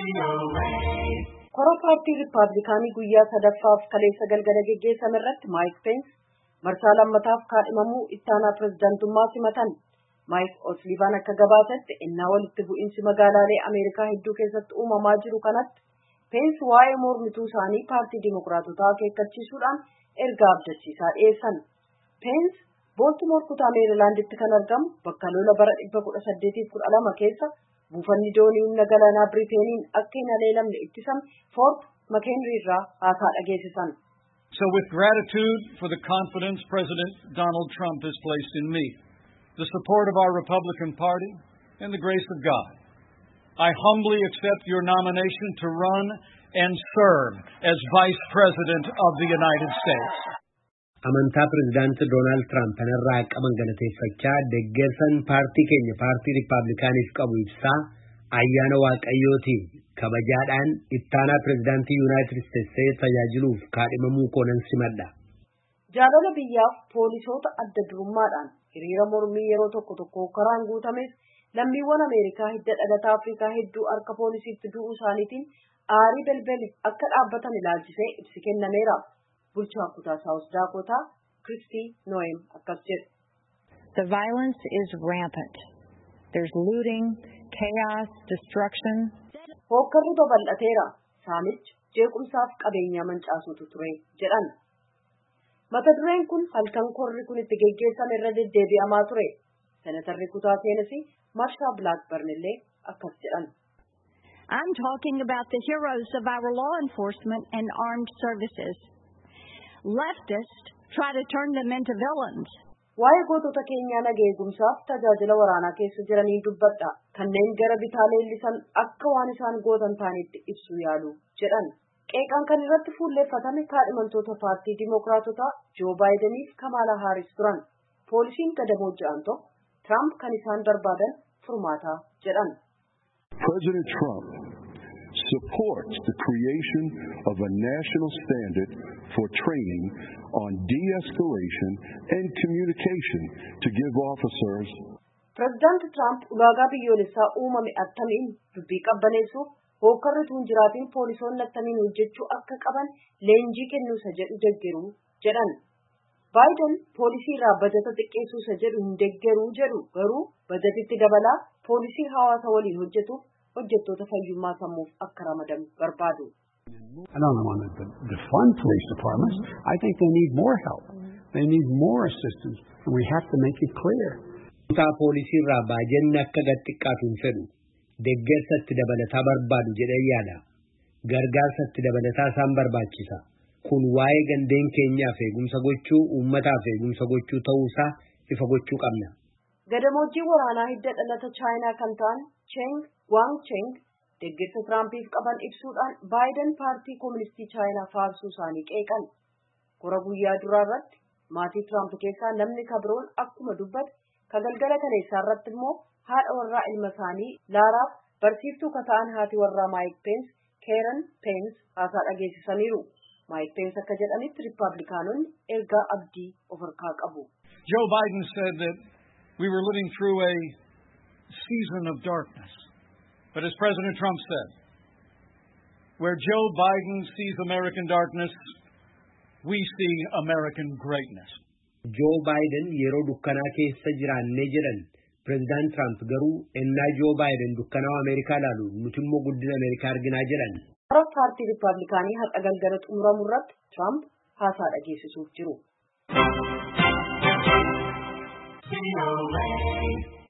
Kora paartii Riippaabilikaanii guyyaa sadaffaaf kaleessa galgala geggeessame irratti Maayik Peens marsaa lammataaf kaadhimamuu ittaanaa pirezidaantummaa simatan. Maayik O'Sullivan akka gabaasatti innaa walitti bu'iinsi magaalaalee Ameerikaa hedduu keessatti uumamaa jiru kanatti Peens waa'ee mormituu isaanii paartii Dimookiraatotaa akeekkachiisuudhaan ergaa abdachiisaa dhiyeessan. Peens Booltimoor kutaa Meerilaanditti kan argamu bakka lola bara 1812 keessa buufanni doonii humna galaanaa Biriiteeniin akka hin haleelamne ittisame Foort Makeenrii irraa haasaa dhageessisan. So with gratitude for the confidence President Donald Trump has placed in me, the support of our Republican Party, and the grace of God, I humbly accept your nomination to run and serve as Vice President of the United States. Amantaa Pireezidaantii Doonaald Tiraamp kanarraa qaban galateeffachaa deeggarsan paartii keenya paartii Riippaabilikaaniif qabu ibsaa ayyaana Waaqayyootiin kabajaadhaan ittaanaa Pireezidaantii Yuunaayitid Isteetsi tajaajiluuf kaadhimamuu koonan simadha. Jaalala biyyaaf poolisoota adda durummaadhaan hiriira mormii yeroo tokko karaan guutames lammiiwwan Ameerikaa hidda dhalataa Afrikaa hedduu harka poolisiitti du'uu isaaniitiin aarii balbaliif akka dhaabbatan ilaalchisee ibsi kennameera. Bulchaa kutaa South Dakota, Kristi Noem akkas jedhu. The violence is rampant. There's looting, chaos, destruction. Hookkarri babal'ateera. Saamichi jeequmsaaf qabeenya mancaasutu ture jedhan. Mata dureen kun halkan korri kun itti geggeessame irra deddeebi'amaa ture. Senatarri kutaa Teenesii Marshaa Blackburn illee akkas jedhan. I'm talking about the heroes of our law enforcement and armed services. Leftists try to turn them into villains. Waa'ee gootota keenyaa nageegumsaaf tajaajila waraanaa keessa jiranii dubbadha. Kanneen gara bitaa leellisan akka waan isaan gootan ta'anitti ibsu yaalu jedhan. Qeeqaan kan irratti fuulleeffatame kaadhimamtoota paartii Dimookiraatotaa Joo Baayideniif Kamaalaa Haaris turan. Poolisiin gadamoo ja'an tokko Tiraamp kan isaan barbaadan furmaataa jedhan. President Trump supports the creation of a national standard for training on de-escalation and communication to give officers. President Trump ulaagaa biyyoolessaa uumame attamiin dubbii qabbaneessuuf hookkarri tuun jiraatiin poolisoonni attamiin hojjechuu akka qaban leenjii kennuusa jedhu deggeruu jedhan. Baayiden poolisii irraa bajata xiqqeessuusa jedhu hin deggeruu jedhu garuu bajatitti dabalaa poolisii hawaasa waliin hojjetuuf hojjettoota fayyummaa sammuuf akka ramadamu barbaadu. I don't want to defund police departments. I think they need more help. They need more assistance, and we have to make it clear. Kutaa poolisii irraa baajanni akka gad xiqqaatu hin fedhu. Deeggarsatti dabalataa barbaadu jedhee yaada. Gargaarsatti dabalataa isaan barbaachisa. Kun waa'ee gandeen keenyaaf eegumsa gochuu, uummataaf eegumsa gochuu ta'uusaa ifa gochuu qabna. Gadamoojjii waraanaa hidda dhalata Chaayinaa kan ta'an Cheng Guangcheng deeggarsa Tiraampiif qaban ibsuudhaan Baayiden paartii Kooministii Chaayinaa faarsuu isaanii qeeqan. Kora guyyaa duraa irratti maatii Tiraamp keessaa namni kabroon akkuma dubbate galgala kaleessaa irratti immoo haadha warraa ilma isaanii Laaraaf barsiiftuu kata'an haati warraa Maayik Peens Keeran Peens haasaa dhageessisaniiru. Maayik Peens akka jedhanitti Riippaabilikaanonni ergaa abdii of harkaa qabu. Joe Biden said that we were living through a season of darkness. But as President Trump said, where Joe Biden sees American darkness, we see American greatness. Joe Biden yeroo dukkanaa keessa jiraannee jedhan President Trump garuu ennaa Joe Biden dukkanaa Ameerikaa laalu nuti immoo guddina Ameerikaa arginaa jedhan. Kora paartii Riippaabilikaanii har'a galgala xumuramu irratti Trump haasaa dhageessisuuf jiru.